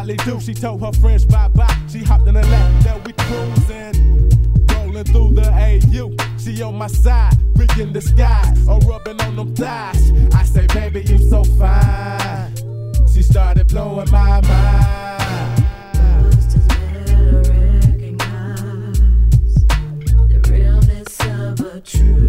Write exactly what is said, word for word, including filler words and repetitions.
Molly do. She told her friends bye-bye. She hopped in the lap, now we cruising. Rolling through the A U. She on my side, freaking the sky, or rubbing on them thighs. I say, baby, you so fine. She started blowing my mind. Just as better recognize the realness of a true